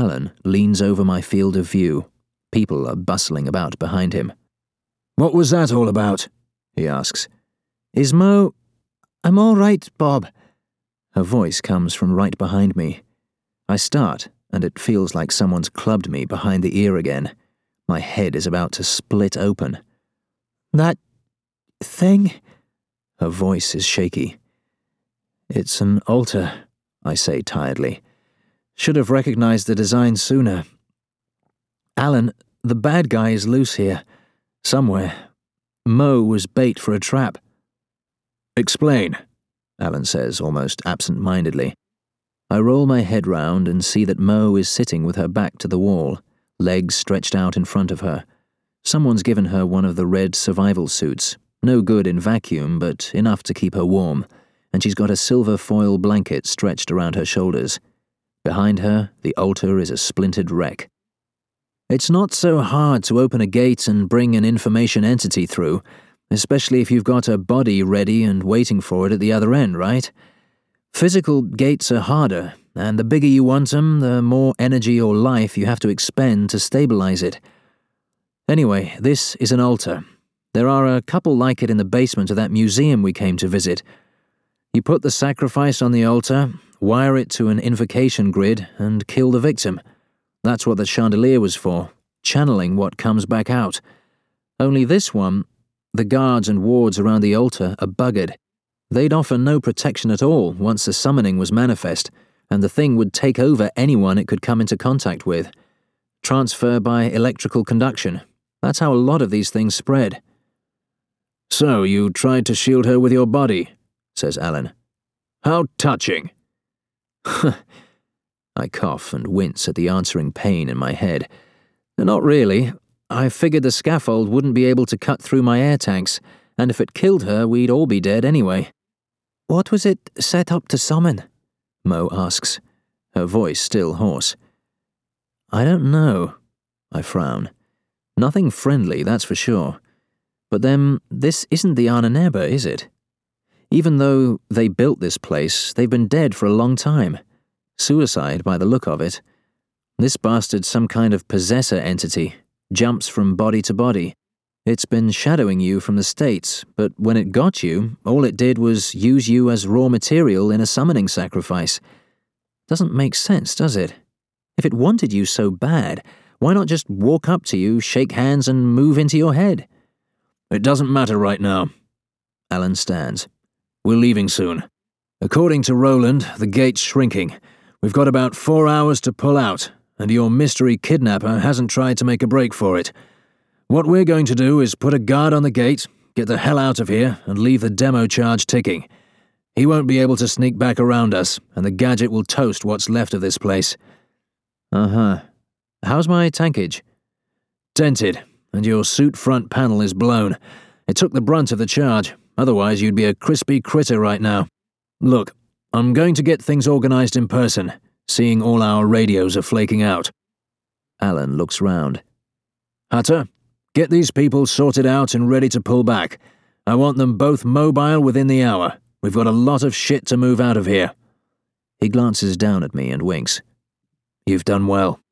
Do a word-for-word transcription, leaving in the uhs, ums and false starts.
Alan leans over my field of view. People are bustling about behind him. "What was that all about?" he asks. "Is Mo—" "I'm all right, Bob." Her voice comes from right behind me. I start, and it feels like someone's clubbed me behind the ear again. My head is about to split open. "That thing?" Her voice is shaky. "It's an altar," I say tiredly. "Should have recognized the design sooner. Alan, the bad guy is loose here. Somewhere. Mo was bait for a trap." "Explain," Alan says, almost absent-mindedly. I roll my head round and see that Mo is sitting with her back to the wall, legs stretched out in front of her. Someone's given her one of the red survival suits, no good in vacuum, but enough to keep her warm, and she's got a silver foil blanket stretched around her shoulders. Behind her, the altar is a splintered wreck. It's not so hard to open a gate and bring an information entity through, especially if you've got a body ready and waiting for it at the other end, right? Physical gates are harder, and the bigger you want them, the more energy or life you have to expend to stabilize it. Anyway, this is an altar. There are a couple like it in the basement of that museum we came to visit. You put the sacrifice on the altar, wire it to an invocation grid, and kill the victim. That's what the chandelier was for, channeling what comes back out. Only this one, the guards and wards around the altar are buggered. They'd offer no protection at all once the summoning was manifest, and the thing would take over anyone it could come into contact with. Transfer by electrical conduction. That's how a lot of these things spread. "So you tried to shield her with your body," says Alan. "How touching." I cough and wince at the answering pain in my head. Not really. I figured the scaffold wouldn't be able to cut through my air tanks, and if it killed her, we'd all be dead anyway. "What was it set up to summon?" Mo asks, her voice still hoarse. "I don't know." I frown. Nothing friendly, that's for sure. But then, this isn't the Ahnenerbe, is it? Even though they built this place, they've been dead for a long time. Suicide by the look of it. This bastard's some kind of possessor entity, jumps from body to body. It's been shadowing you from the States, but when it got you, all it did was use you as raw material in a summoning sacrifice. Doesn't make sense, does it? If it wanted you so bad, why not just walk up to you, shake hands, and move into your head? "It doesn't matter right now." Alan stands. "We're leaving soon. According to Roland, the gate's shrinking. We've got about four hours to pull out, and your mystery kidnapper hasn't tried to make a break for it. What we're going to do is put a guard on the gate, get the hell out of here, and leave the demo charge ticking. He won't be able to sneak back around us, and the gadget will toast what's left of this place." "Uh-huh. How's my tankage?" "Dented, and your suit front panel is blown. It took the brunt of the charge, otherwise you'd be a crispy critter right now. Look, I'm going to get things organized in person, seeing all our radios are flaking out." Alan looks round. "Hutter, get these people sorted out and ready to pull back. I want them both mobile within the hour. We've got a lot of shit to move out of here." He glances down at me and winks. "You've done well."